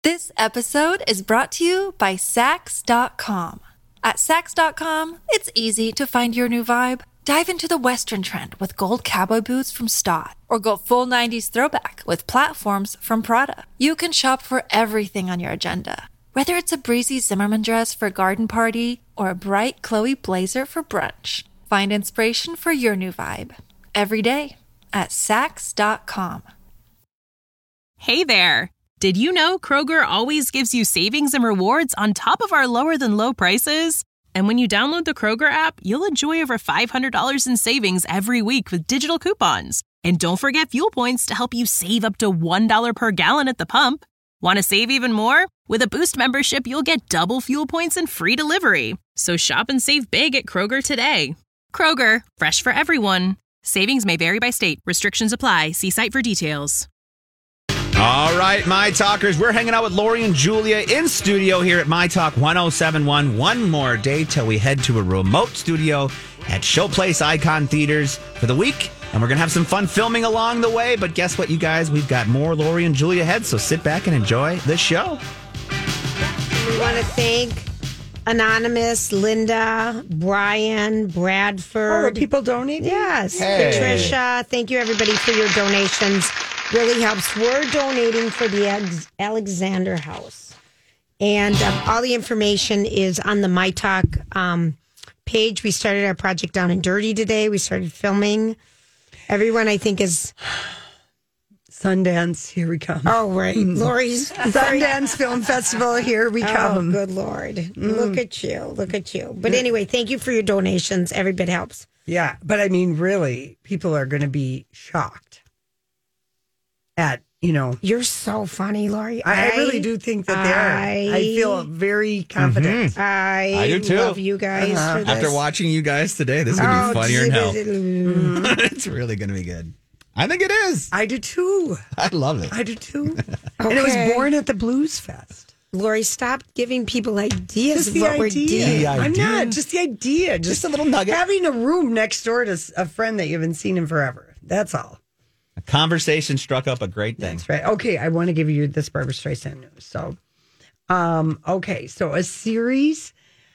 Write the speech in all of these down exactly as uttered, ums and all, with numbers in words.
This episode is brought to you by Sax dot com. At Sax dot com, it's easy to find your new vibe. Dive into the Western trend with gold cowboy boots from Stott, or go full nineties throwback with platforms from Prada. You can shop for everything on your agenda, whether it's a breezy Zimmermann dress for a garden party or a bright Chloe blazer for brunch. Find inspiration for your new vibe every day at Sax dot com. Hey there! Did you know Kroger always gives you savings and rewards on top of our lower-than-low prices? And when you download the Kroger app, you'll enjoy over five hundred dollars in savings every week with digital coupons. And don't forget fuel points to help you save up to one dollar per gallon at the pump. Want to save even more? With a Boost membership, you'll get double fuel points and free delivery. So shop and save big at Kroger today. Kroger, fresh for everyone. Savings may vary by state. Restrictions apply. See site for details. All right, My Talkers, we're hanging out with Lori and Julia in studio here at My Talk one oh seven point one. One more day till we head to a remote studio at Showplace Icon Theaters for the week. And we're going to have some fun filming along the way. But guess what, you guys? We've got more Lori and Julia ahead, so sit back and enjoy the show. We want to thank Anonymous, Linda, Brian, Bradford. Oh, people donating? Yes. Hey. Patricia, thank you, everybody, for your donations. Really helps. We're donating for the Alex- Alexander House. And um, all the information is on the My Talk um, page. We started our project down in Dirty today. We started filming. Everyone, I think, is... Sundance, here we come. Oh, right. Lori's... Sundance Film Festival, here we come. Oh, good Lord. Mm. Look at you. Look at you. But anyway, thank you for your donations. Every bit helps. Yeah, but I mean, really, people are going to be shocked at, you know... You're so funny, Lori. I, I really do think that they are. I feel very confident. Mm-hmm. I, I do too. love you guys Uh-huh. for this. After watching you guys today, this is going to Oh, be funnier than hell. mm. It's really going to be good. I think it is. I do too. I love it. I do too. And it was Okay. born at the Blues Fest. Lori, stop giving people ideas Just of the what we're idea. doing. The I'm idea. not. Just the idea. Just, Just a little nugget. Having a room next door to s- a friend that you haven't seen in forever. That's all. A conversation struck up a great thing. That's right. Okay, I want to give you this Barbara Streisand news. So, um, okay, so a series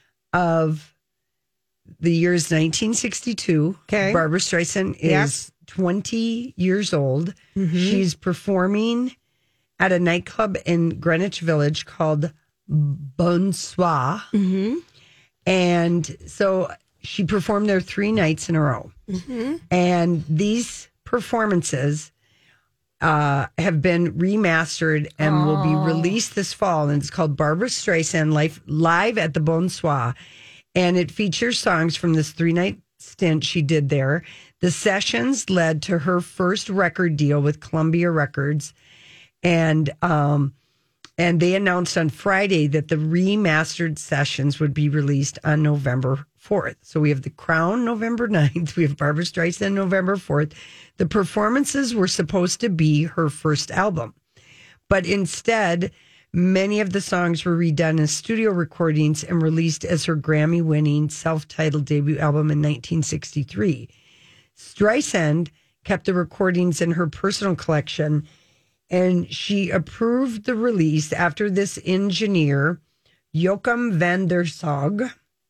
of the years nineteen sixty-two. Okay. Barbara Streisand Yep. is twenty years old. She's performing at a nightclub in Greenwich Village called Bonsoir. Mm-hmm. And so she performed there three nights in a row. Mm-hmm. And these performances uh, have been remastered and Oh. will be released this fall. And it's called Barbara Streisand Live, Live at the Bonsoir. And it features songs from this three night stint she did there. The sessions led to her first record deal with Columbia Records. And um, and they announced on Friday that the remastered sessions would be released on November fourth. So we have The Crown November ninth. We have Barbara Streisand November fourth. The performances were supposed to be her first album. But instead, many of the songs were redone as studio recordings and released as her Grammy-winning self-titled debut album in nineteen sixty-three. Streisand kept the recordings in her personal collection, and she approved the release after this engineer, Joachim van der Zog,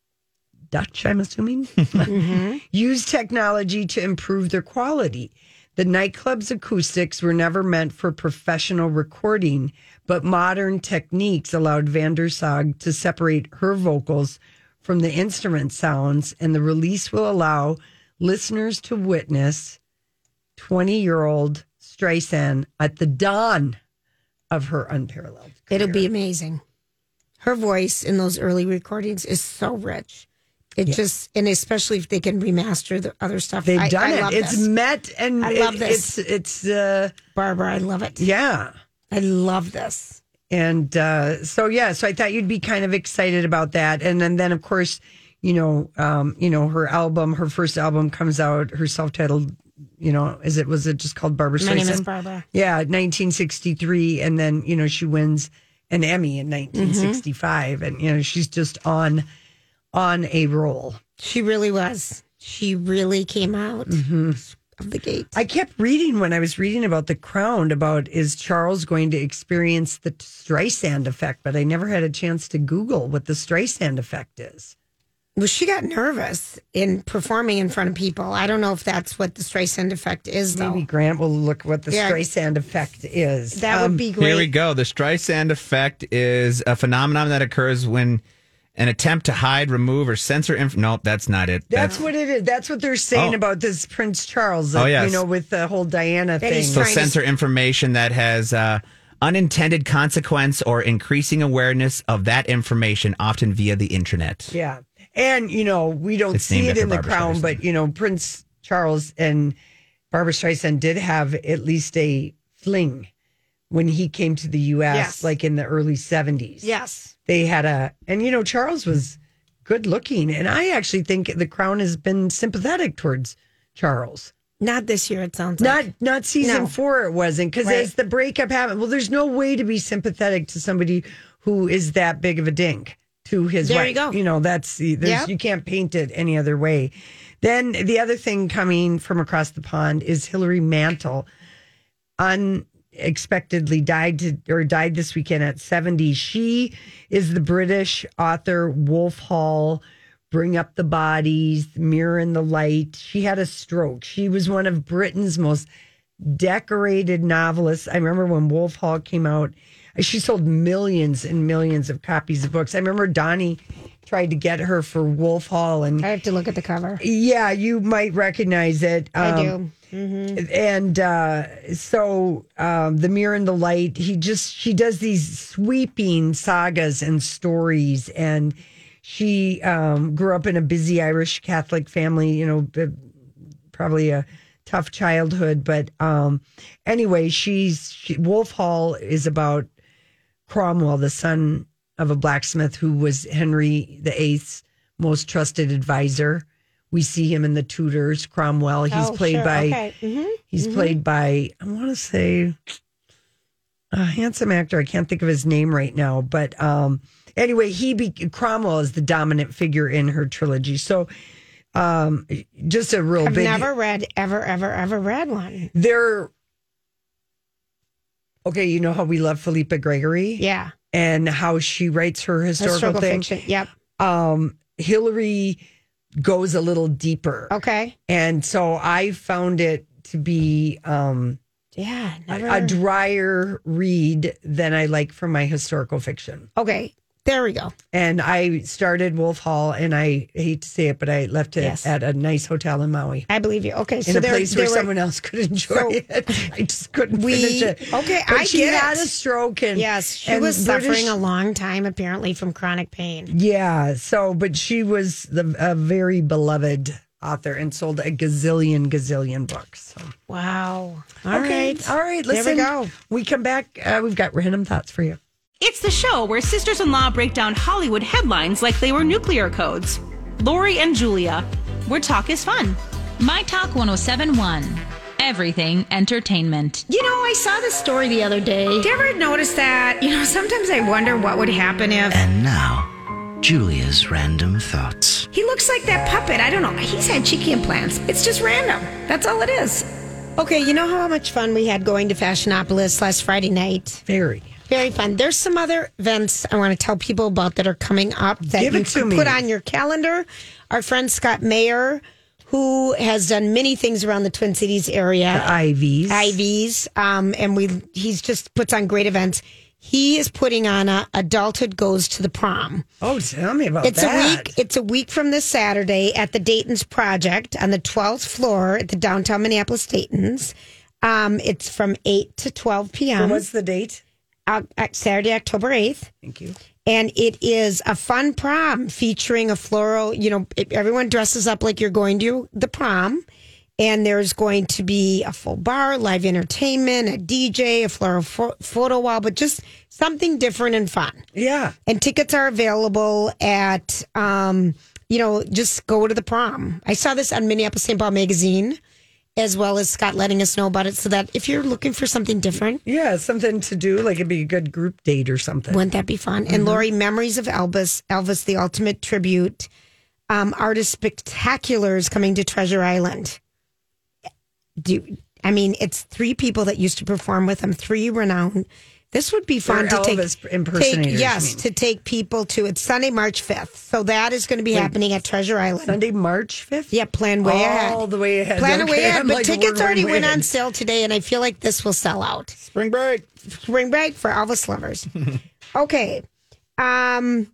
Dutch, I'm assuming, mm-hmm. used technology to improve their quality. The nightclub's acoustics were never meant for professional recording, but modern techniques allowed van der Zog to separate her vocals from the instrument sounds, and the release will allow listeners to witness twenty-year-old Streisand at the dawn of her unparalleled career. It'll be amazing. Her voice in those early recordings is so rich. It Yeah. just, and especially if they can remaster the other stuff. They've I, done I it. love It's this. met and I love it- this. It's it's uh, Barbara, I love it. yeah. I love this. And uh, so yeah, so I thought you'd be kind of excited about that. And then then of course, you know, um, you know, her album, her first album comes out, her self-titled, you know, is it was it just called Barbara Streisand? My name is Barbara. Yeah, nineteen sixty-three, and then you know she wins an Emmy in nineteen sixty-five, Mm-hmm. and you know she's just on on a roll. She really was. She really came out Mm-hmm. of the gate. I kept reading when I was reading about the Crown about is Charles going to experience the Streisand effect, but I never had a chance to Google what the Streisand effect is. Well, she got nervous in performing in front of people. I don't know if that's what the Streisand effect is, though. Maybe Grant will look what the Yeah. Streisand effect is. That Um, would be great. Here we go. The Streisand effect is a phenomenon that occurs when an attempt to hide, remove, or censor inf- Nope, that's not it. That's what it is. That's what they're saying Oh. about this Prince Charles. Oh, uh, yes. You know, with the whole Diana That thing. he's So trying to- censor information that has uh, unintended consequence or increasing awareness of that information, often via the internet. Yeah. And, you know, we don't It's see named it after in the Barbra Crown, Streisand. but, you know, Prince Charles and Barbra Streisand did have at least a fling when he came to the U S, Yes. like in the early seventies. Yes. They had a, and, you know, Charles was good looking. And I actually think the Crown has been sympathetic towards Charles. Not this year, it sounds like. Not not season No. four, it wasn't. Because Right. as the breakup happened, well, there's no way to be sympathetic to somebody who is that big of a dink to his There wife. you go. You know, that's there's, Yep. you can't paint it any other way. Then the other thing coming from across the pond is Hilary Mantel unexpectedly died to, or died this weekend at seventy. She is the British author Wolf Hall, Bring Up the Bodies, Mirror in the Light. She had a stroke. She was one of Britain's most decorated novelists. I remember when Wolf Hall came out, she sold millions and millions of copies of books. I remember Donnie tried to get her for Wolf Hall, and I have to look at the cover. yeah, you might recognize it. I Um, do. Mm-hmm. And uh, so um, The Mirror and the Light, he just, she does these sweeping sagas and stories. And she um, grew up in a busy Irish Catholic family, you know, b- probably a tough childhood. But um, anyway, she's, she, Wolf Hall is about Cromwell, the son of a blacksmith who was Henry the Eighth's most trusted advisor. We see him in the Tudors. Cromwell. He's Oh, played sure. by. Okay. Mhm. He's played by. I want to say a handsome actor. I can't think of his name right now, but um, anyway, he be, Cromwell is the dominant figure in her trilogy. So, um, just a real I've big. never read, ever, ever, ever read one. They're okay. You know how we love Philippa Gregory, Yeah. and how she writes her historical, Historical thing. fiction. Yep. Um, Hillary goes a little deeper. Okay. And so I found it to be um, Yeah. Never. a drier read than I like for my historical fiction. okay. There we go. And I started Wolf Hall, and I hate to say it, but I left it Yes. at a nice hotel in Maui. I believe you. Okay. In so a there, place where there were- someone else could enjoy So, it. I just couldn't we- finish it. okay, But I she get had it. a stroke. And, Yes. She and was British- suffering a long time, apparently, from chronic pain. Yeah. So, but she was the, a very beloved author and sold a gazillion, gazillion books. So. Wow. All Okay. right. All right. There Listen, we go. we come back. Uh, we've got random thoughts for you. It's the show where sisters-in-law break down Hollywood headlines like they were nuclear codes. Lori and Julia, where talk is fun. My Talk one oh seven point one. Everything entertainment. You know, I saw this story the other day. Did you ever notice that? You know, sometimes I wonder what would happen if And now, Julia's random thoughts. he looks like that puppet. I don't know. He's had cheeky implants. It's just random. That's all it is. Okay. You know how much fun we had going to Fashionopolis last Friday night? Very. Very fun. There's some other events I want to tell people about that are coming up that Give you it to can me. put on your calendar. Our friend Scott Mayer, who has done many things around the Twin Cities area, The Ivies. Ivies, um, and we he's just puts on great events. He is putting on a Adulthood Goes to the Prom. Oh, tell me about It's that. a week. It's a week from this Saturday at the Dayton's Project on the twelfth floor at the downtown Minneapolis Dayton's. Um, it's from eight to twelve So p.m. what's the date? uh, Saturday, October eighth. Thank you. And it is a fun prom featuring a floral, you know, it- everyone dresses up like you're going to the prom. And there's going to be a full bar, live entertainment, a D J, a floral pho- photo wall, but just something different and fun. Yeah. And tickets are available at, um, you know, just go to the prom. I saw this on Minneapolis Saint Paul Magazine, as well as Scott letting us know about it, so that if you're looking for something different, Yeah, something to do. Like it'd be a good group date or something. wouldn't that be fun? Mm-hmm. And Lori, Memories of Elvis, Elvis, the Ultimate Tribute, um, Artist Spectacular is coming to Treasure Island. do. I mean, it's three people that used to perform with him, three renowned. This would be fun They're to take, Elvis impersonators, take yes, you mean. to take people to. It's Sunday, March fifth. So that is going to be happening at Treasure Island. Sunday, March fifth? Yeah, plan way All ahead. All the way ahead. Plan okay, way ahead. I'm But like, tickets we're already way went ahead. on sale today, and I feel like this will sell out. Spring break. Spring break for Elvis lovers. Okay. Um,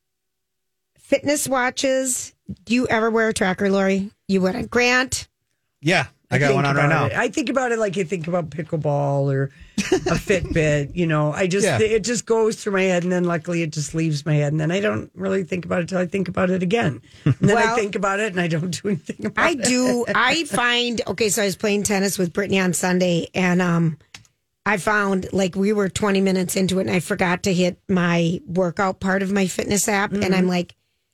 fitness watches. Do you ever wear a tracker, Lori? You wouldn't. Grant? Yeah, I got think one on right about now. it. I think about it like you think about pickleball or a Fitbit. You know, I just Yeah. it just goes through my head, and then luckily it just leaves my head, and then I don't really think about it until I think about it again. And then Well, I think about it, and I don't do anything about I it. do. I find, okay, so I was playing tennis with Brittany on Sunday, and um, I found like we were twenty minutes into it, and I forgot to hit my workout part of my fitness app. And I'm like,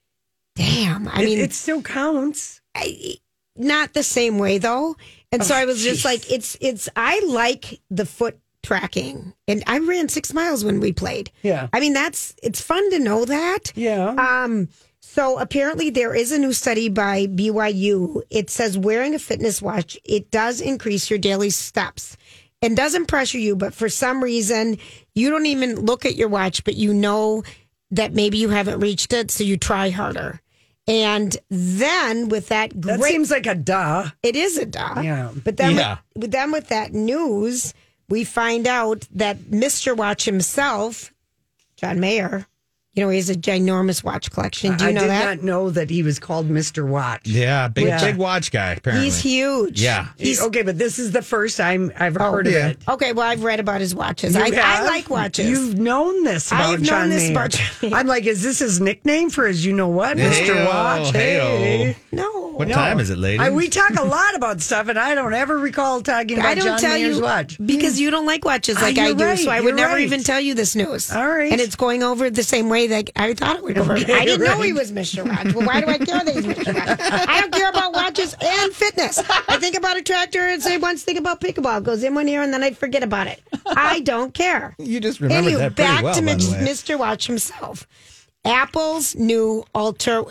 damn. I It- mean, it still counts. I, not the same way though. And so Oh, I was just geez. like, it's, it's, I like the foot tracking. And I ran six miles when we played. Yeah. I mean, that's, it's fun to know that. Yeah. Um, so apparently there is a new study by B Y U. It says wearing a fitness watch, it does increase your daily steps and doesn't pressure you. But for some reason, you don't even look at your watch, but you know that maybe you haven't reached it. So you try harder. And then with that great, That seems like a duh. it is a duh. Yeah. But then, Yeah. with, with then with that news, we find out that Mister Watch himself, John Mayer, you know, he has a ginormous watch collection. Do you I know did that? not know that he was called Mister Watch. Yeah, big Yeah. big watch guy, apparently. He's huge. Yeah. He's okay, but this is the first time I've Oh, heard yeah. of it. okay. Well, I've read about his watches. You I, I have? like watches. You've known this about I've known John this Mayer. about John Mayer. I'm like, is this his nickname for his you know what, Mister Hey-o, Watch? hey-o. Hey. no. What No. time is it, lady? I, we talk a lot about stuff, and I don't ever recall talking about I don't John tell Mayer's you watch. because you don't like watches like Ah, I you're do. right, So I would you're never right. even tell you this news. All right. And it's going over the same way that I thought it would go over. Okay, I didn't know right. he was Mister Watch. Well, why do I care that he's Mister Watch? I don't care about watches and fitness. I think about a tractor and say once think about pickleball. It goes in one ear and then I'd forget about it. I don't care. You just remembered Anywho, that pretty back well, to by the Mich- way. Mister Watch himself. Apple's new Ultra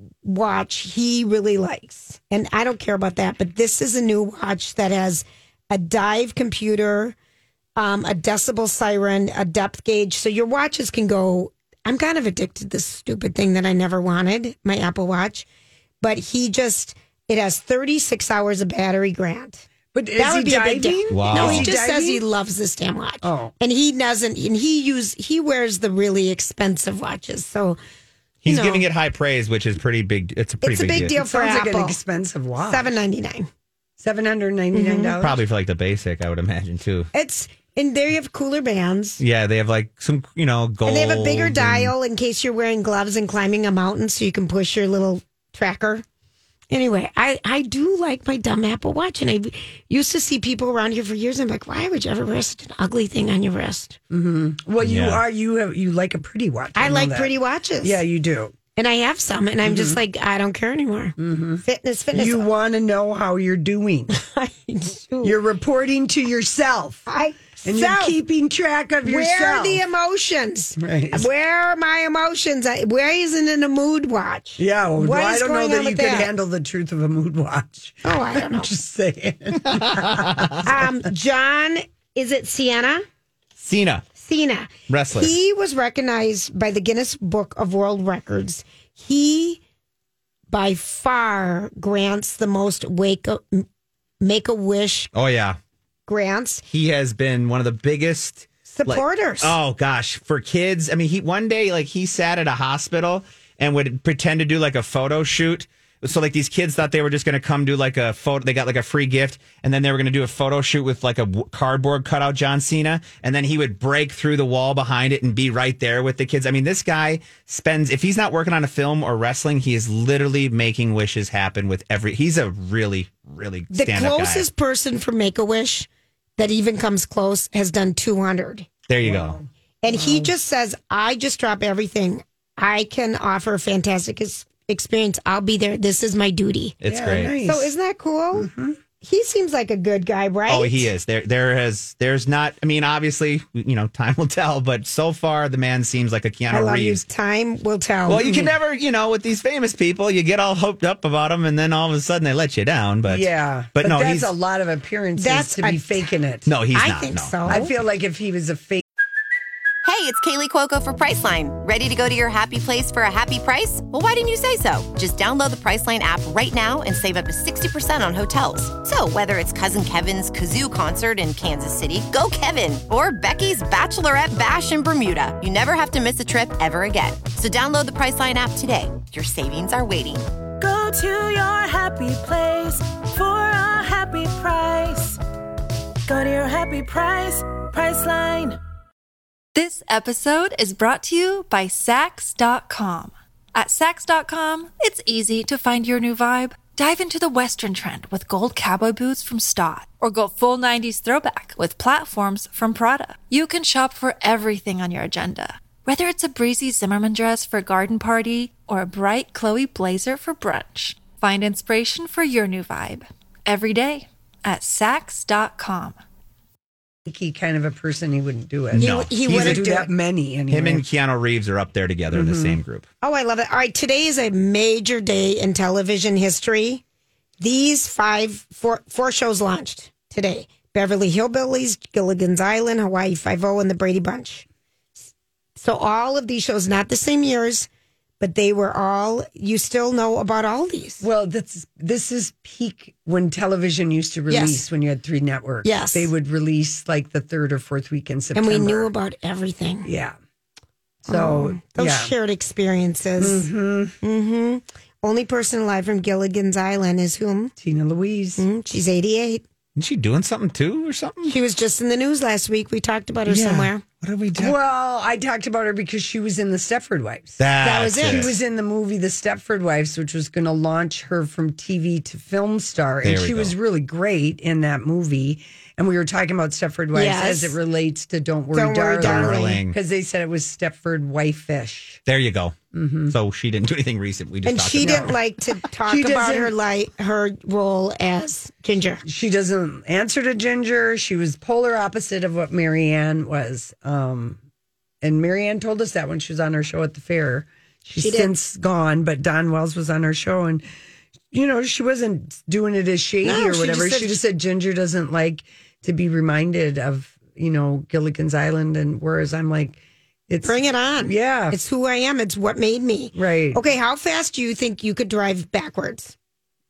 watch he really likes. And I don't care about that, but this is a new watch that has a dive computer, um, a decibel siren, a depth gauge. So your watches can go. I'm kind of addicted to this stupid thing that I never wanted, my Apple Watch. But he just, it has thirty-six hours of battery, Grant. But is That he would be a big diving? deal. Wow. No, Is he he just says diving? he loves this damn watch. Oh. And he doesn't, and he use he wears the really expensive watches. So He's know. giving it high praise, which is pretty big. It's a pretty it's a big deal, for Sounds like Apple. an expensive watch. Seven ninety nine. Seven hundred ninety nine dollars. Probably for like the basic, I would imagine too. It's and there you have cooler bands. Yeah, they have like some, you know, gold. And they have a bigger and- dial in case you're wearing gloves and climbing a mountain so you can push your little tracker. Anyway, I, I do like my dumb Apple Watch. And I used to see people around here for years. And I'm like, why would you ever wear such an ugly thing on your wrist? Well, you Yeah. are you have you like a pretty watch. I know like that. pretty watches. Yeah, you do. And I have some. And I'm just like, I don't care anymore. Mm-hmm. Fitness, fitness. You want to know how you're doing. I do. You're reporting to yourself. I, And you're self. keeping track of Where yourself. are the emotions? Right. Where are my emotions? I, where isn't it a mood watch? Yeah, well, What I is don't know going that on you with could that? handle the truth of a mood watch. Oh, I don't know. Just saying. um, John, is it Sienna? Cena. Cena. Wrestler. He was recognized by the Guinness Book of World Records. He, by far, grants the most wake up, make a wish Oh yeah, grants. he has been one of the biggest like- Supporters. oh gosh, for kids. I mean, he one day like he sat at a hospital and would pretend to do like a photo shoot. So like these kids thought they were just going to come do like a photo. They got like a free gift, and then they were going to do a photo shoot with like a w- cardboard cutout John Cena, and then he would break through the wall behind it and be right there with the kids. I mean, this guy spends, if he's not working on a film or wrestling, he is literally making wishes happen with every. He's a really, really the stand-up closest person for Make a Wish that even comes close has done two hundred. guy. There you go. And he just says, I just drop everything. I can offer a fantastic ex- experience. I'll be there. This is my duty. It's Yeah, great. nice. So isn't that cool? he seems like a good guy, right? Oh, he is. There, there has, there's not. I mean, obviously, you know, time will tell. But so far, the man seems like a Keanu I love Reeves. You. Time will tell. Well, you can never, you know, with these famous people, you get all hoped up about them, and then all of a sudden they let you down. But yeah, but, but no, that's he's a lot of appearances That's to be a- faking it. no, he's I not. think no. so. I feel like if he was a fake. Hey, it's Kaylee Cuoco for Priceline. Ready to go to your happy place for a happy price? Well, why didn't you say so? Just download the Priceline app right now and save up to sixty percent on hotels. So whether it's Cousin Kevin's Kazoo Concert in Kansas City, go Kevin, or Becky's Bachelorette Bash in Bermuda, you never have to miss a trip ever again. So download the Priceline app today. Your savings are waiting. Go to your happy place for a happy price. Go to your happy price, Priceline. This episode is brought to you by Sax dot com. At Sax dot com, it's easy to find your new vibe. Dive into the Western trend with gold cowboy boots from Stott, or go full nineties throwback with platforms from Prada. You can shop for everything on your agenda, whether it's a breezy Zimmermann dress for a garden party or a bright Chloe blazer for brunch. Find inspiration for your new vibe every day at Sax dot com. He kind of a person, he wouldn't do it. No. He, he He's wouldn't do do that it. many anyway. Him and Keanu Reeves are up there together in the same group. Oh, I love it. All right, today is a major day in television history. These five, four, four shows launched today. Beverly Hillbillies, Gilligan's Island, Hawaii Five-O, and The Brady Bunch. So all of these shows, not the same years, but they were all, you still know about all these. Well, this this is peak when television used to release Yes. when you had three networks. Yes. They would release like the third or fourth week in September. And we knew about everything. Yeah. So, Oh, those yeah. shared experiences. Mm-hmm. Mm-hmm. Only person alive from Gilligan's Island is whom? Tina Louise. Mm, she's eighty-eight. Isn't she doing something too or something? She was just in the news last week. We talked about her Yeah. somewhere. What did we do? Well, I talked about her because she was in the Stepford Wives. That was That's it. She was in the movie The Stepford Wives, which was going to launch her from T V to film star. And There we she go. was really great in that movie. And we were talking about Stepford Wives Yes. as it relates to Don't Worry, Don't Worry, Darling. Darling. Because they said it was Stepford Wife-ish. There you go. So she didn't do anything recent. We just And talked she about didn't like to talk She about doesn't- her like her role as Ginger. She doesn't answer to Ginger. She was polar opposite of what Marianne was. Um, and Marianne told us that when she was on her show at the fair. She's She did. since gone, but Don Wells was on her show, and you know she wasn't doing it as shady No, or she whatever. just said- she just said Ginger doesn't like to be reminded of you know Gilligan's Island, and whereas I'm like, it's Bring it on. Yeah. It's who I am. It's what made me. right. Okay, how fast do you think you could drive backwards?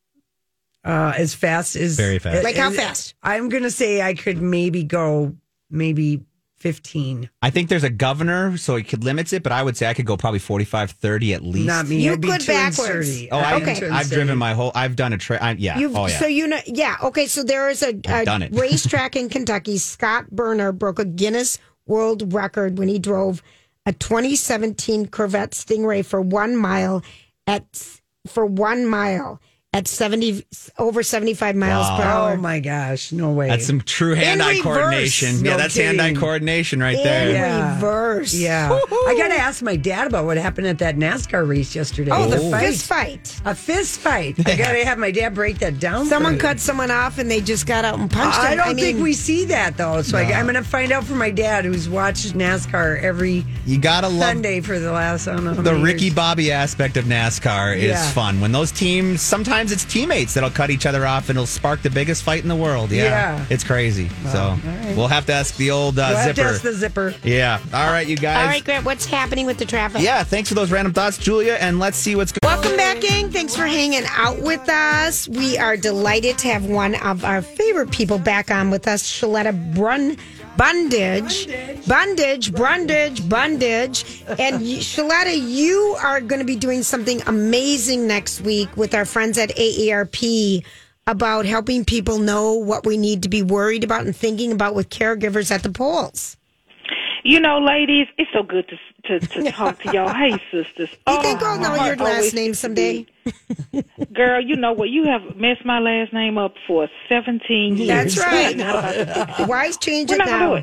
Uh, as fast as Very fast. Like how as- fast? I'm gonna say I could maybe go maybe fifteen. I think there's a governor, so it could limits it, but I would say I could go probably forty-five, thirty at least. Not me. You I'd be could too backwards. uncertain. Oh, I, I'd be Okay. too I've uncertain. driven my whole, I've done a trip. Yeah. You've, oh, yeah. So you know, yeah. Okay, so there is a, a done it. racetrack in Kentucky. Scott Burner broke a Guinness World Record when he drove a twenty seventeen Corvette Stingray for one mile at for one mile at seventy over seventy-five miles Wow. per hour. Oh my gosh, no way. That's some true hand-eye reverse. coordination. No yeah, that's kidding. hand-eye coordination right In there. Yeah. reverse. Yeah. I got to ask my dad about what happened at that NASCAR race yesterday. Oh, the fight. fist fight. A fist fight. I got to have my dad break that down. for Someone me. cut someone off and they just got out and punched I him. don't I mean, think we see that though. So I, I'm going to find out from my dad, who's watched NASCAR every You gotta love Sunday for the last I don't know how the many Ricky years. Bobby aspect of NASCAR is Yeah. fun. When those teams, sometimes it's teammates that'll cut each other off and it'll spark the biggest fight in the world. Yeah, Yeah. it's crazy. so right. we'll have to ask the old uh, We'll have to zipper. ask the zipper. Yeah. All right, you guys. All right, Grant, what's happening with the traffic? Yeah, thanks for those random thoughts, Julia, and let's see what's going on. Welcome back, gang. Thanks for hanging out with us. We are delighted to have one of our favorite people back on with us, Shaletta Brun. Bundage, Bundage, Brundage, Bundage. And you- Shaletta, you are going to be doing something amazing next week with our friends at A A R P about helping people know what we need to be worried about and thinking about with caregivers at the polls. You know, ladies, it's so good to to, to talk to y'all. Hey, sisters. You think I'll know your last name someday? Girl, you know what? You have messed my last name up for seventeen years. That's right. Not about to fix it. Why change We're it not now? gonna do it.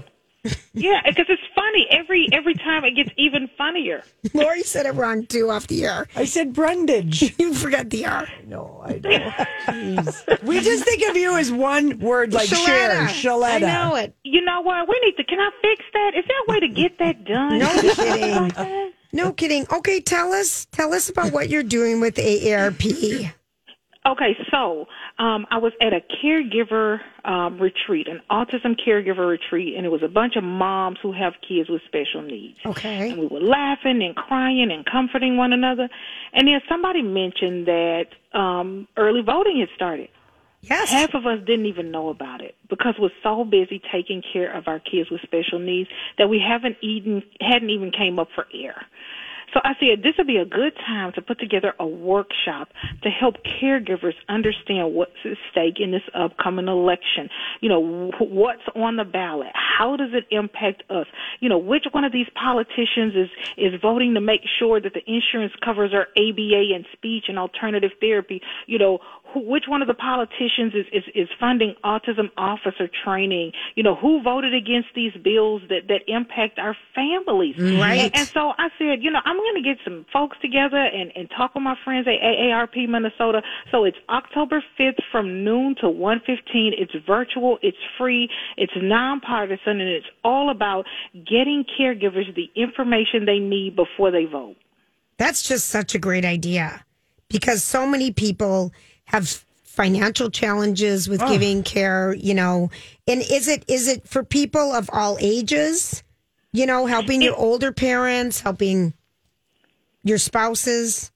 Yeah, because it's funny. Every every time it gets even funnier. Lori said it wrong, too, off the air. I said Brundage. You forgot the R. No, I know. Jeez. We just think of you as one word like Shaletta. share. Shaletta. I know it. You know what? We need to. Can I fix that? Is there a way to get that done? No kidding. No kidding. Okay, tell us tell us about what you're doing with A A R P. Okay, so um, I was at a caregiver um, retreat, an autism caregiver retreat, and it was a bunch of moms who have kids with special needs. Okay. And we were laughing and crying and comforting one another. And then somebody mentioned that um, early voting had started. Yes. Half of us didn't even know about it because we're so busy taking care of our kids with special needs that we haven't even hadn't even came up for air. So I said this would be a good time to put together a workshop to help caregivers understand what's at stake in this upcoming election. You know, what's on the ballot? How does it impact us? You know, which one of these politicians is, is voting to make sure that the insurance covers our A B A and speech and alternative therapy? You know, who, which one of the politicians is, is, is funding autism officer training? You know, who voted against these bills that, that impact our families? Right. And, and so I said, you know, I'm going to get some folks together and, and talk with my friends at A A R P Minnesota. So it's October fifth from noon to one fifteen. It's virtual. It's free. It's nonpartisan, and it's all about getting caregivers the information they need before they vote. That's just such a great idea because so many people have financial challenges with Oh. giving care, you know. And is it is it for people of all ages? You know, helping your older parents, helping your spouses?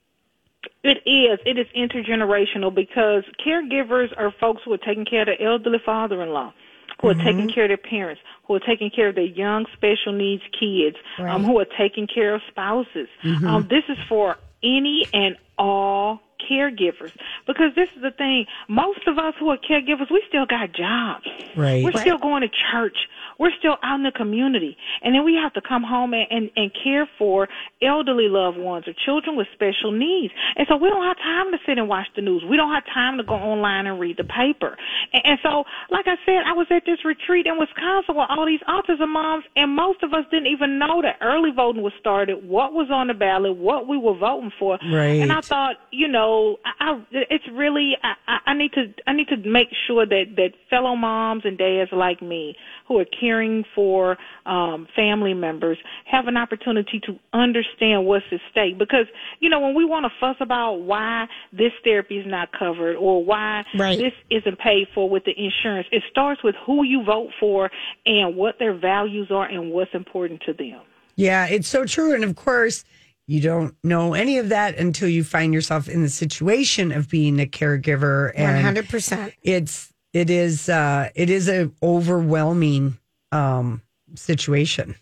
It is. It is intergenerational because caregivers are folks who are taking care of their elderly father-in-law, who are Mm-hmm. taking care of their parents, who are taking care of their young special needs kids, Right. um, who are taking care of spouses. Mm-hmm. Um, this is for any and all caregivers because this is the thing. Most of us who are caregivers, we still got jobs. Right. We're Right. still going to church. We're still out in the community. And then we have to come home and, and, and care for elderly loved ones or children with special needs. And so we don't have time to sit and watch the news. We don't have time to go online and read the paper. And, and so, like I said, I was at this retreat in Wisconsin with all these autism moms, and most of us didn't even know that early voting was started, what was on the ballot, what we were voting for. Right. And I thought, you know, I, I, it's really, I, I I need to, I need to make sure that, that fellow moms and dads like me who are caring for um, family members have an opportunity to understand what's at stake. Because, you know, when we want to fuss about why this therapy is not covered or why Right. this isn't paid for with the insurance, it starts with who you vote for and what their values are and what's important to them. Yeah, it's so true. And of course, you don't know any of that until you find yourself in the situation of being a caregiver. And one hundred percent. it's it is uh, it is a overwhelming um, situation.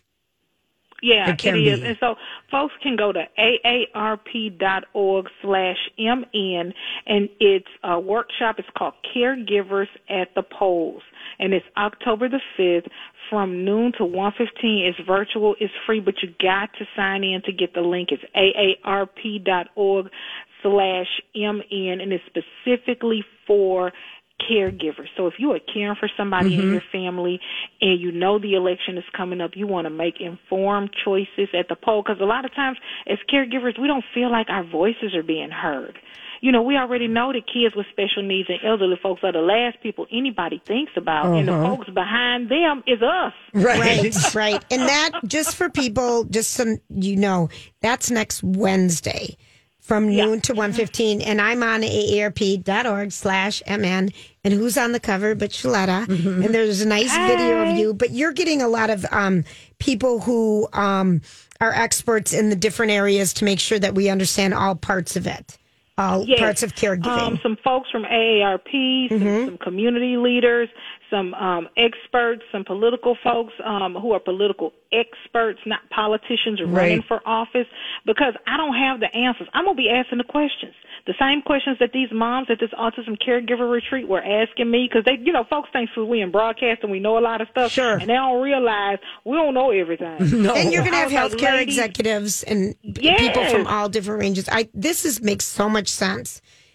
Yeah, It can it is. be. And so folks can go to A A R P dot org slash M N, and it's a workshop. It's called Caregivers at the Polls, and it's October the fifth from noon to one fifteen. It's virtual. It's free, but you got to sign in to get the link. It's A A R P dot org slash M N, and it's specifically for caregivers. So if you are caring for somebody Mm-hmm. in your family and you know the election is coming up, you want to make informed choices at the poll, because a lot of times as caregivers, we don't feel like our voices are being heard. You know, we already know that kids with special needs and elderly folks are the last people anybody thinks about, and the Uh-huh. folks behind them is us. Right, right. And that, just for people, just so you know, that's next Wednesday from noon to one fifteen. And I'm on A A R P dot org slash M N. And who's on the cover but Shaletta? And there's a nice video of you. But you're getting a lot of um, people who um, are experts in the different areas to make sure that we understand all parts of it. All Yes. parts of caregiving. Um, some folks from A A R P, some, some community leaders, some um, experts, some political folks um, who are political experts, not politicians running Right. for office, because I don't have the answers. I'm going to be asking the questions. The same questions that these moms at this autism caregiver retreat were asking me, because they, you know, folks think we in broadcast and we know a lot of stuff, Sure. and they don't realize we don't know everything. No. And you're going to I have was like, healthcare ladies- executives and p- Yes. people from all different ranges. I this is makes so much sense.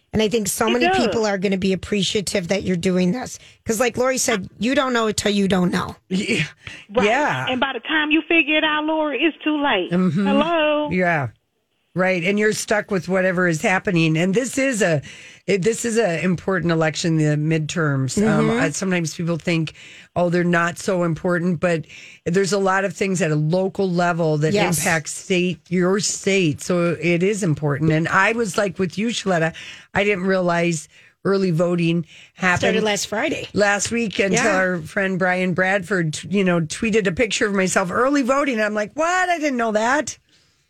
And I think so It many does. people are going to be appreciative that you're doing this. Because like Lori said, you don't know it till you don't know. Yeah. Right. Yeah. And by the time you figure it out, Lori, it's too late. Mhm. Hello? Yeah. Right. And you're stuck with whatever is happening. And this is a it, this is an important election, the midterms. Um, Mhm. I- sometimes people think, oh, they're not so important, but there's a lot of things at a local level that Yes. impact state, your state. So it is important. And I was like with you, Shaletta, I didn't realize early voting happened Started last Friday. last week until Yeah. our friend Brian Bradford, t- you know, tweeted a picture of myself early voting. I'm like, what? I didn't know that.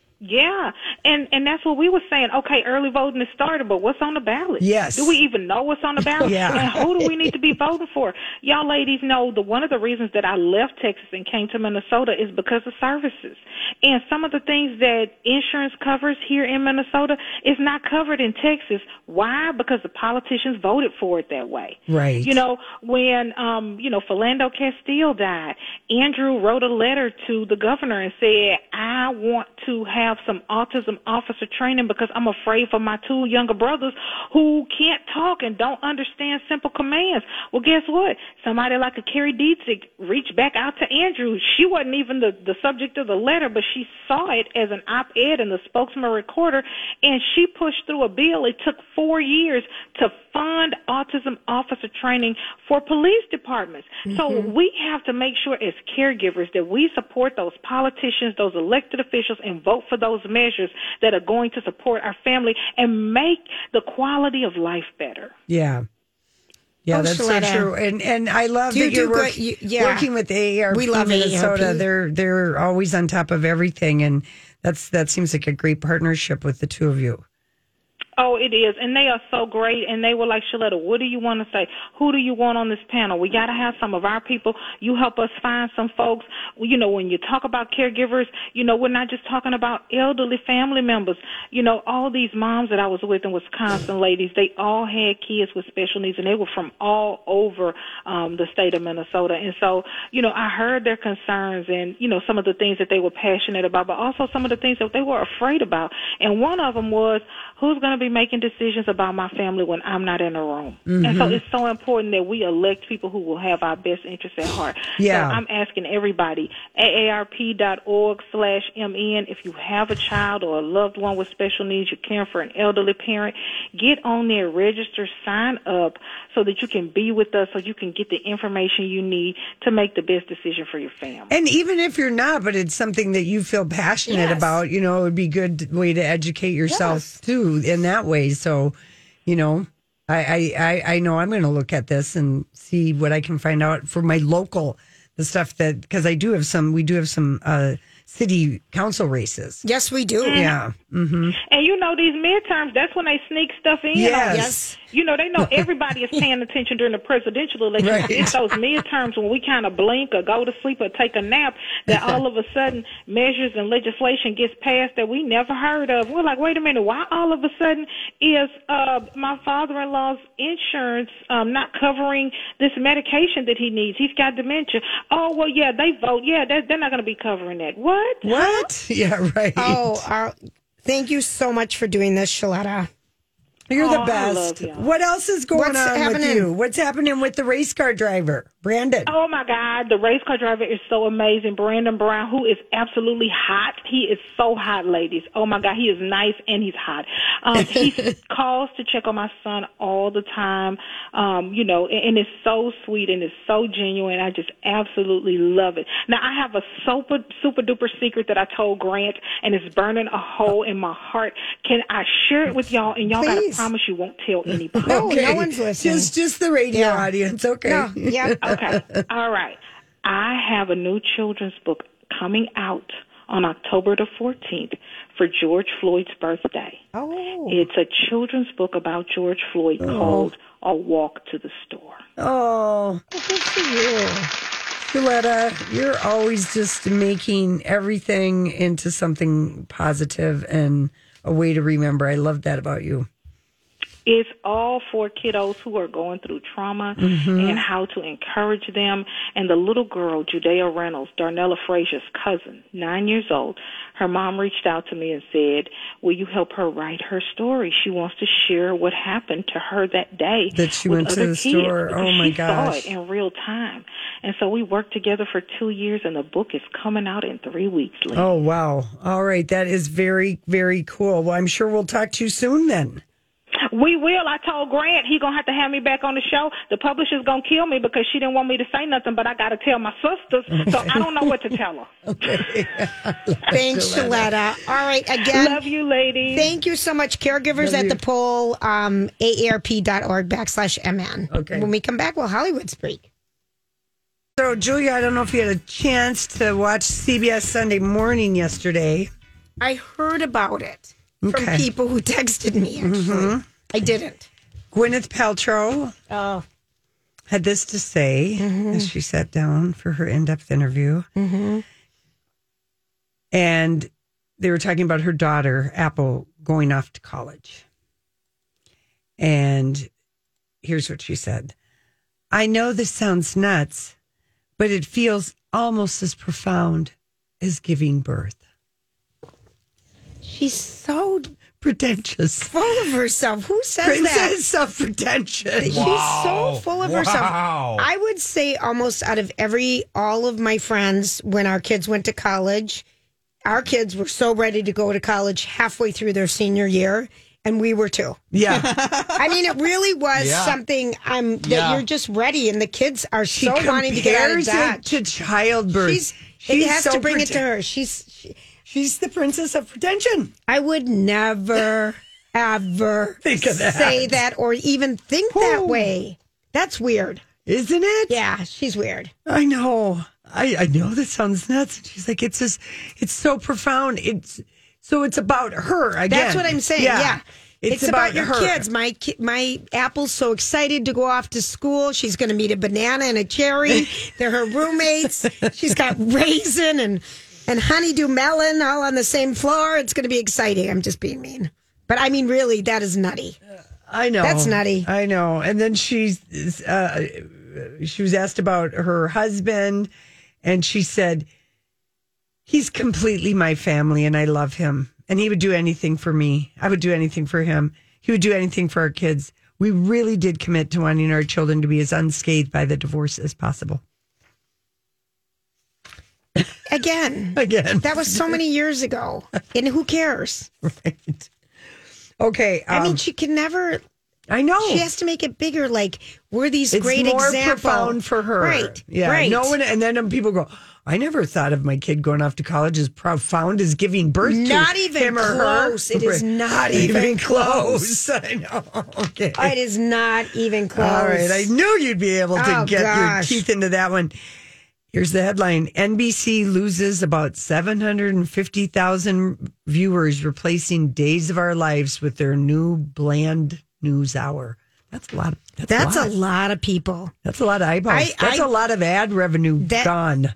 Yeah, and and that's what we were saying. Okay, early voting is started, but what's on the ballot? Yes. Do we even know what's on the ballot? Yeah. And who do we need to be voting for? Y'all ladies know the one of the reasons that I left Texas and came to Minnesota is because of services. And some of the things that insurance covers here in Minnesota is not covered in Texas. Why? Because the politicians voted for it that way. Right. You know, when, um, you know, Philando Castile died, Andrew wrote a letter to the governor and said, I want to have some autism officer training because I'm afraid for my two younger brothers who can't talk and don't understand simple commands. Well, guess what? Somebody like a Carrie Dietzig reached back out to Andrew. She wasn't even the, the subject of the letter, but she saw it as an op-ed in the Spokesman Recorder, and she pushed through a bill. It took four years to fund autism officer training for police departments. So we have to make sure as caregivers that we support those politicians, those elected officials, and vote for those measures that are going to support our family and make the quality of life better. Yeah. Yeah, Oh, that's Shaletta. so true. And and I love You that you're do work, good. You- yeah. working with A A R P We love Minnesota. A A R P. They're they're always on top of everything, and that's that seems like a great partnership with the two of you. Oh, it is. And they are so great. And they were like, Shaletta, what do you want to say? Who do you want on this panel? We got to have some of our people. You help us find some folks. You know, when you talk about caregivers, you know, we're not just talking about elderly family members. You know, all these moms that I was with in Wisconsin, ladies, they all had kids with special needs, and they were from all over um, the state of Minnesota. And so, you know, I heard their concerns and, you know, some of the things that they were passionate about, but also some of the things that they were afraid about. And one of them was, who's going to be making decisions about my family when I'm not in the room? Mm-hmm. And so it's so important that we elect people who will have our best interests at heart. Yeah. So I'm asking everybody, A A R P dot org slash M N, if you have a child or a loved one with special needs, you're caring for an elderly parent, get on there, register, sign up so that you can be with us, so you can get the information you need to make the best decision for your family. And even if you're not, but it's something that you feel passionate Yes. about, you know, it would be a good way to educate yourself too in that way. So, you know, I I, I, I know I'm going to look at this and see what I can find out for my local, the stuff that, because I do have some, we do have some uh, city council races. Yes, we do. Yeah. Mm-hmm. And you know, these midterms, that's when they sneak stuff in. Yes. on you. Yes. You know, they know everybody is paying attention during the presidential election. Right. It's those midterms when we kind of blink or go to sleep or take a nap that all of a sudden measures and legislation gets passed that we never heard of. We're like, wait a minute, why all of a sudden is uh, my father-in-law's insurance um, not covering this medication that he needs? He's got dementia. Oh, well, yeah, they vote. Yeah, they're, they're not going to be covering that. What? What? Yeah, right. Oh, our, thank you so much for doing this, Shaletta. You're the Oh, I best. love y'all. What else is going What's on with happening? you? What's happening with the race car driver, Brandon? Oh my God, the race car driver is so amazing. Brandon Brown, who is absolutely hot. He is so hot, ladies. Oh my God, he is nice and he's hot. Um, he calls to check on my son all the time. Um, you know, and, and it's so sweet and it's so genuine. I just absolutely love it. Now I have a super, super duper secret that I told Grant, and it's burning a hole in my heart. Can I share it with y'all? And y'all gotta Please. promise you won't tell anybody. No, no one's listening. Just, just the radio Yeah. audience. Okay. No, yeah. Okay. All right. I have a new children's book coming out on October the fourteenth for George Floyd's birthday. Oh. It's a children's book about George Floyd called A Walk to the Store. Oh, Good for you. Shaletta, you're always just making everything into something positive and a way to remember. I love that about you. It's all for kiddos who are going through trauma and how to encourage them. And the little girl, Judea Reynolds, Darnella Frazier's cousin, nine years old, her mom reached out to me and said, will you help her write her story? She wants to share what happened to her that day. That she with went to other the kids, store. because Oh, my she gosh. saw it in real time. And so we worked together for two years, and the book is coming out in three weeks. Lee. Oh, wow. All right. That is very, very cool. Well, I'm sure we'll talk to you soon then. We will. I told Grant he going to have to have me back on the show. The publisher's going to kill me because she didn't want me to say nothing, but I got to tell my sisters, so I don't know what to tell her. Okay. Thanks, Shaletta. All right, again. Love you, ladies. Thank you so much. Caregivers Love at you. the poll, um, A A R P dot org backslash M N. Okay. When we come back, we'll Hollywood Speak. So, Julia, I don't know if you had a chance to watch C B S Sunday Morning yesterday. I heard about it from Okay. people who texted me, actually. Mhm. I didn't. Gwyneth Paltrow Oh. had this to say Mhm. as she sat down for her in-depth interview. Mm-hmm. And they were talking about her daughter, Apple, going off to college. And here's what she said. I know this sounds nuts, but it feels almost as profound as giving birth. She's so pretentious. full of herself. Who says Princess that? of pretension. She's Wow. so full of Wow. herself. I would say almost out of every, all of my friends, when our kids went to college, our kids were so ready to go to college halfway through their senior year, and we were too. Yeah. I mean, it really was Yeah. something um, that Yeah. you're just ready, and the kids are She so wanting to get out of compares that. it to childbirth. She's, She's it has so to bring it prete- to her. She's. She, She's the princess of pretension. I would never, ever Think of that. say that or even think that way. That's weird. Isn't it? Yeah, she's weird. I know. I, I know that sounds nuts. She's like, it's just, it's so profound. It's so it's about her again. That's what I'm saying. Yeah. It's, It's, about, your her. kids. My ki- my Apple's so excited to go off to school. She's going to meet a banana and a cherry. They're her roommates. She's got raisin and, and honeydew melon all on the same floor. It's going to be exciting. I'm just being mean. But I mean, really, that is nutty. I know. That's nutty. I know. And then she's, uh, she was asked about her husband, and she said, he's completely my family, and I love him. And he would do anything for me. I would do anything for him. He would do anything for our kids. We really did commit to wanting our children to be as unscathed by the divorce as possible. Again. Again. That was so many years ago. And who cares? Right. Okay. I mean, um, she can never. I know. She has to make it bigger. Like, we're these It's great more examples. profound for her. Right. Yeah. Right. No one, and then people go, I never thought of my kid going off to college as profound as giving birth Not to even him or close. her. It is not even close. I know. Okay. It is not even close. All right. I knew you'd be able to Oh, get gosh. your teeth into that one. Here's the headline. N B C loses about seven hundred fifty thousand viewers, replacing Days of Our Lives with their new bland news hour. That's a lot. Of, that's That's a lot. a lot of people. That's a lot of eyeballs. I- That's I- a lot of ad revenue That- gone.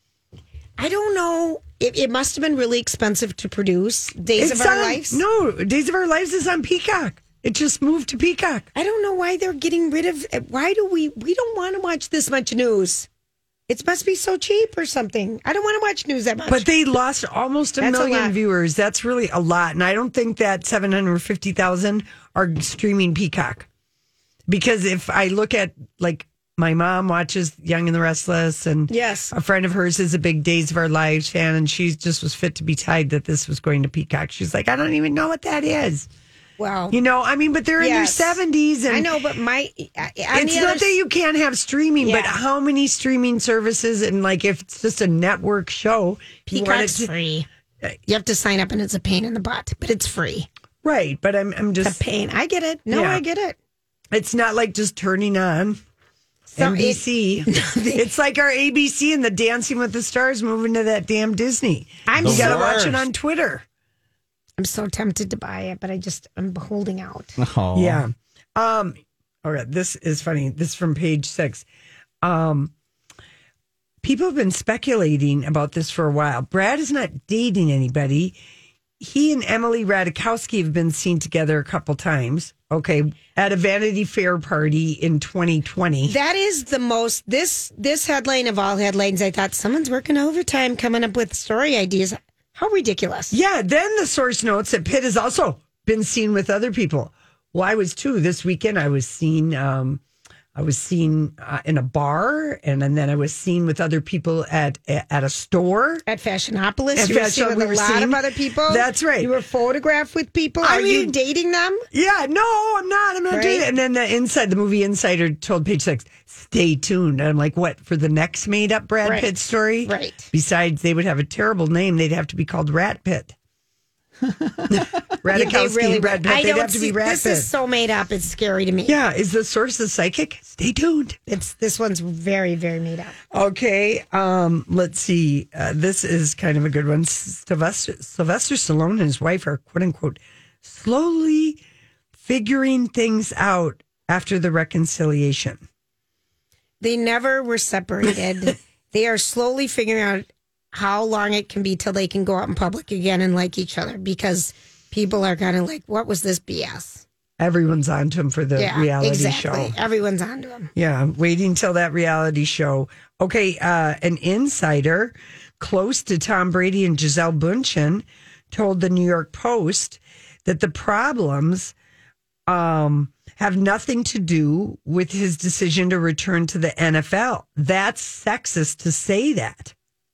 I don't know. It, it must have been really expensive to produce Days It's of Our on- Lives. No, Days of Our Lives is on Peacock. It just moved to Peacock. I don't know why they're getting rid of. Why do we? We don't want to watch this much news. It must be so cheap or something. I don't want to watch news that much. But they lost almost a That's a million lot. viewers. That's really a lot. And I don't think that seven hundred fifty thousand are streaming Peacock. Because if I look at, like, my mom watches Young and the Restless, and yes, a friend of hers is a big Days of Our Lives fan, and she just was fit to be tied that this was going to Peacock. She's like, I don't even know what that is. Well, You know, I mean, but they're in their Yes. seventies. And I know, but my I- it's on the not other that you can't have streaming, but Yeah. how many streaming services, and like if it's just a network show, you want it Peacock's to- free. You have to sign up, and it's a pain in the butt, but it's free. Right, but I'm I'm It's just a pain. I get it. No, Yeah. I get it. It's not like just turning on Some- N B C. It's like our A B C and the Dancing with the Stars moving to that damn Disney. I'm you so- gotta watch it on Twitter. I'm so tempted to buy it, but I just I'm holding out. Oh. Yeah. Um. All right. This is funny. This is from page six. Um. People have been speculating about this for a while. Brad is not dating anybody. He and Emily Ratajkowski have been seen together a couple times. Okay, at a Vanity Fair party in twenty twenty. That is the most this this headline of all headlines. I thought someone's working overtime, coming up with story ideas. How ridiculous. Yeah, then the source notes that Pitt has also been seen with other people. Well, I was too. This weekend I was seen um, I was seen uh, in a bar, and, and then I was seen with other people at at a store. At Fashionopolis, At you were Fashion- seen with we a were lot seen- of other people. That's right. You were photographed with people. I Are you mean- dating them? Yeah, no, I'm not. I'm not Right. doing it. And then the inside, the movie Insider told Page Six, stay tuned. And I'm like, what, for the next made up Brad Right. Pitt story? Right. Besides, they would have a terrible name. They'd have to be called Rat Pit. Radikowski, really and Brad Pitt. I They'd don't have to see, be Rat This Pit. is so made up. It's scary to me. Yeah, is the source the psychic? Stay tuned. It's this one's very, very made up. Okay, um, let's see. Uh, this is kind of a good one. Sylvester, Sylvester Stallone and his wife are, quote unquote, slowly figuring things out after the reconciliation. They never were separated. They are slowly figuring out how long it can be till they can go out in public again and like each other, because people are kind of like, what was this B S? Everyone's on to him for the yeah, reality exactly. show. Everyone's on to him. Yeah, waiting till that reality show. Okay, uh, an insider close to Tom Brady and Gisele Bündchen told the New York Post that the problems um, have nothing to do with his decision to return to the N F L. That's sexist to say that.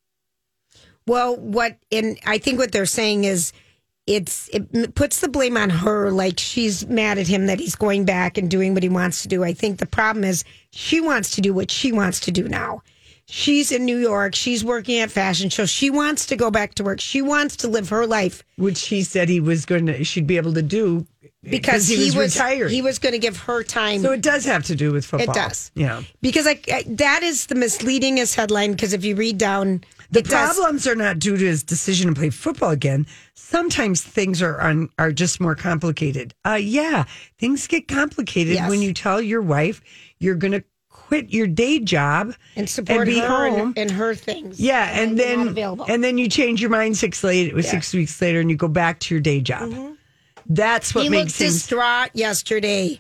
Well, what and I think what they're saying is it's it puts the blame on her, like she's mad at him that he's going back and doing what he wants to do. I think the problem is she wants to do what she wants to do now. She's in New York. She's working at fashion shows. She wants to go back to work. She wants to live her life, which he said he was going to. She'd be able to do because he, he was, was retired. He was going to give her time. So it does have to do with football. It does. Yeah, because like I, that is the misleadingest headline. Because if you read down. The It does. problems are not due to his decision to play football again. Sometimes things are on, are just more complicated. Uh, yeah, things get complicated Yes. when you tell your wife you're going to quit your day job and support be her home. and, and her things. Yeah, and, and they're not then available. and then you change your mind six later, six weeks later, and you go back to your day job. That's what he makes looked things. distraught yesterday.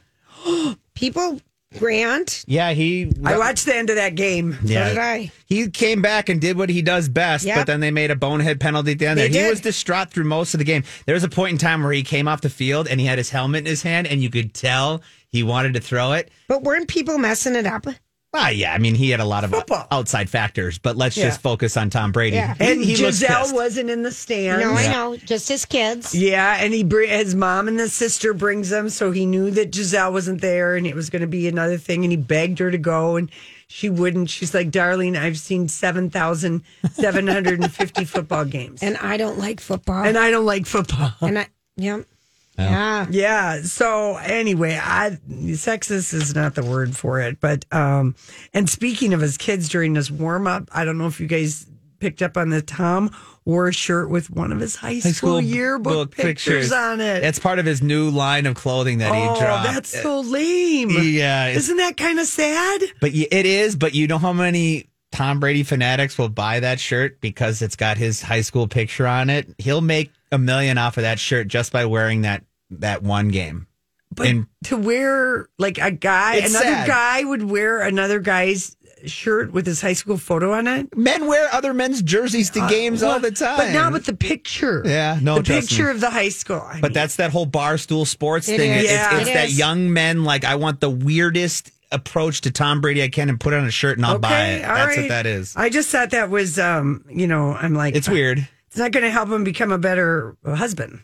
People, Grant. Yeah, he. I watched the end of that game. Yeah. So did I. He came back and did what he does best, Yep. but then they made a bonehead penalty at the end They there. He did. was distraught through most of the game. There was a point in time where he came off the field and he had his helmet in his hand, and you could tell he wanted to throw it. But weren't people messing it up? Ah, yeah. I mean, he had a lot of Football. outside factors, but let's Yeah. just focus on Tom Brady. Yeah. And he looks Giselle pissed. wasn't in the stands. No, I know. Just his kids. Yeah, and he br- his mom and the sister brings them, so he knew that Giselle wasn't there, and it was going to be another thing. And he begged her to go, and she wouldn't. She's like, "Darling, I've seen seven thousand seven hundred and fifty football games, And I don't like football. and I don't like football." And I, yeah. Yeah. Yeah. So anyway, I sexist is not the word for it, but um, and speaking of his kids during this warm up, I don't know if you guys picked up on the Tom wore a shirt with one of his high school, High school yearbook book pictures, on it. It's part of his new line of clothing that oh, he dropped. that's so lame. Yeah, it's- Isn't that kind of sad? But y- it is, but you know how many Tom Brady fanatics will buy that shirt because it's got his high school picture on it? He'll make a million off of that shirt just by wearing that that one game. But And to wear like a guy, It's another sad. guy would wear another guy's shirt with his high school photo on it. men wear other men's jerseys to games Uh, all the time. But not with the picture. Yeah, no, the trust picture me. of the high school. I But mean, that's that whole barstool sports It thing. is. It's, Yeah. it's It that is. young men, like, I want the weirdest approach to Tom Brady I can and put it on a shirt and I'll buy it. all That's right. what that is. I just thought that was, um, you know, I'm like, It's weird. It's not going to help him become a better husband.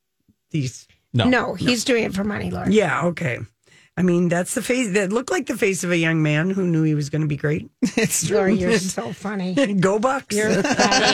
These, No. No, he's doing it for money, Laura. yeah, okay. I mean, that's the face that looked like the face of a young man who knew he was going to be great. It's Laura, true. you're so funny. Go Bucks. You're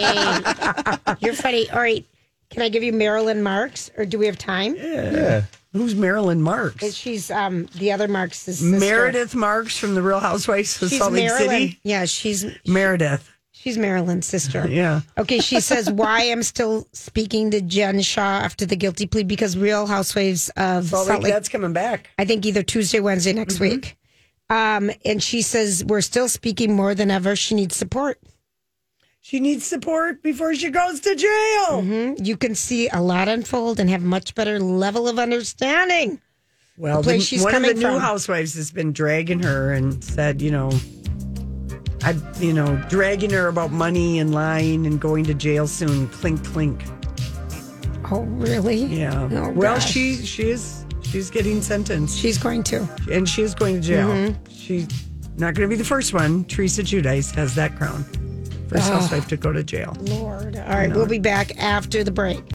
funny. You're funny. All right. Can I give you Marilyn Marks, or do we have time? Yeah. Who's Marilyn Marks? She's um the other Marks' sister. Meredith Marks from the Real Housewives of She's Salt Lake Marilyn. City. Yeah, she's Meredith. she's Marilyn's sister. Yeah. Okay, she says why I'm still speaking to Jen Shaw after the guilty plea because Real Housewives of Salt Salt Lake, Lake, that's coming back. I think either Tuesday, Wednesday next Mm-hmm. week. Um, and she says we're still speaking more than ever. She needs support. She needs support before she goes to jail. Mhm. You can see a lot unfold and have much better level of understanding. Well, The place the- she's one of the coming new from. housewives has been dragging her and said, you know, I, you know, dragging her about money and lying and going to jail soon. Clink, clink. Oh, really? Yeah. Oh, well, gosh. she she is she's getting sentenced. She's going to, and she is going to jail. Mm-hmm. She's not going to be the first one. Teresa Giudice has that crown. First Oh. housewife to go to jail. Lord. All right, we'll be back after the break.